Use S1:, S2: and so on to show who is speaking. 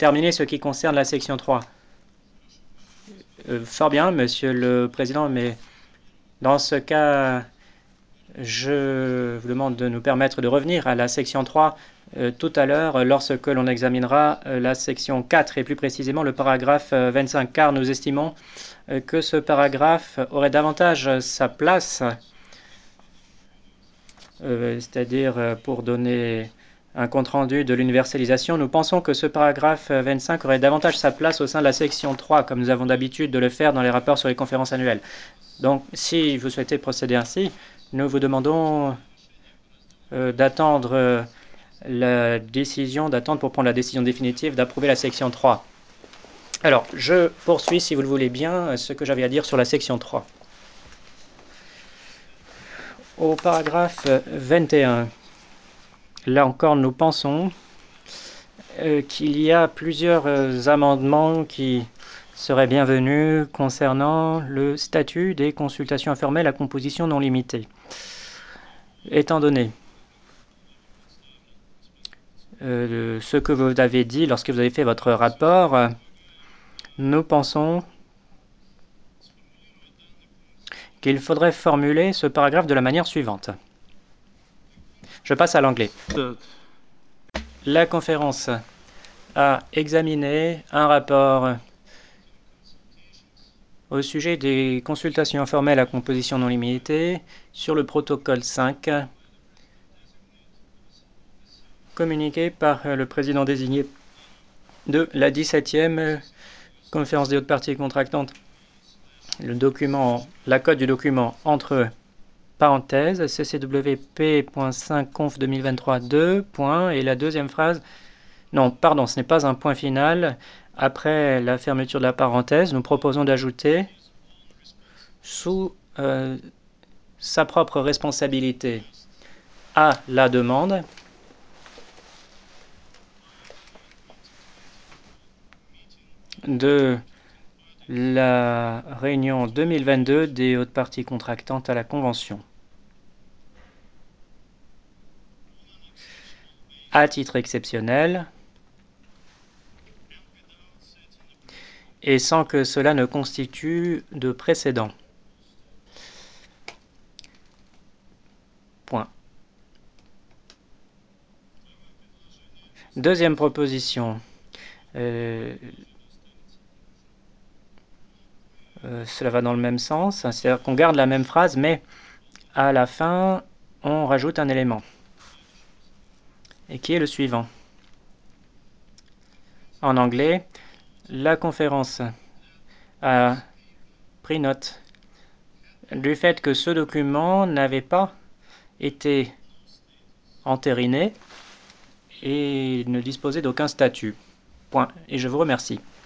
S1: terminé ce qui concerne la section 3. Fort bien, Monsieur le Président, mais dans ce cas, je vous demande de nous permettre de revenir à la section 3 tout à l'heure lorsque l'on examinera la section 4 et plus précisément le paragraphe 25, car nous estimons que ce paragraphe aurait davantage sa place, c'est-à-dire pour donner un compte-rendu de l'universalisation. Nous pensons que ce paragraphe 25 aurait davantage sa place au sein de la section 3, comme nous avons d'habitude de le faire dans les rapports sur les conférences annuelles. Donc, si vous souhaitez procéder ainsi, nous vous demandons d'attendre pour prendre la décision définitive d'approuver la section 3. Alors, je poursuis, si vous le voulez bien, ce que j'avais à dire sur la section 3. Au paragraphe 21, là encore, nous pensons qu'il y a plusieurs amendements qui seraient bienvenus concernant le statut des consultations informelles à composition non limitée. Étant donné ce que vous avez dit lorsque vous avez fait votre rapport, nous pensons qu'il faudrait formuler ce paragraphe de la manière suivante. Je passe à l'anglais. La conférence a examiné un rapport au sujet des consultations informelles à composition non limitée sur le protocole 5 communiqué par le président désigné de la 17e conférence des hautes parties contractantes. Le document, la code du document entre parenthèses ccwp.5 conf 2023 2 et la deuxième phrase. Non, pardon, ce n'est pas un point final. Après la fermeture de la parenthèse, nous proposons d'ajouter sous sa propre responsabilité à la demande de la réunion 2022 des hautes parties contractantes à la Convention. À titre exceptionnel, et sans que cela ne constitue de précédent. Point. Deuxième proposition. Cela va dans le même sens, c'est-à-dire qu'on garde la même phrase, mais à la fin, on rajoute un élément, et qui est le suivant. En anglais, la conférence a pris note du fait que ce document n'avait pas été entériné et ne disposait d'aucun statut. Point. Et je vous remercie.